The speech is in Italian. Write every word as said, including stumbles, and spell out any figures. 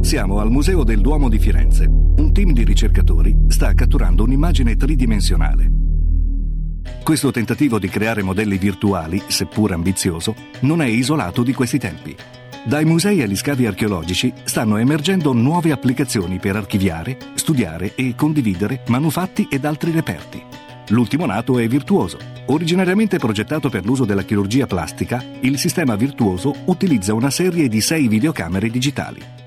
Siamo al Museo del Duomo di Firenze. Un team di ricercatori sta catturando un'immagine tridimensionale. Questo tentativo di creare modelli virtuali, seppur ambizioso, non è isolato di questi tempi. Dai musei agli scavi archeologici stanno emergendo nuove applicazioni per archiviare, studiare e condividere manufatti ed altri reperti. L'ultimo nato è Virtuoso. Originariamente progettato per l'uso della chirurgia plastica, il sistema Virtuoso utilizza una serie di sei videocamere digitali.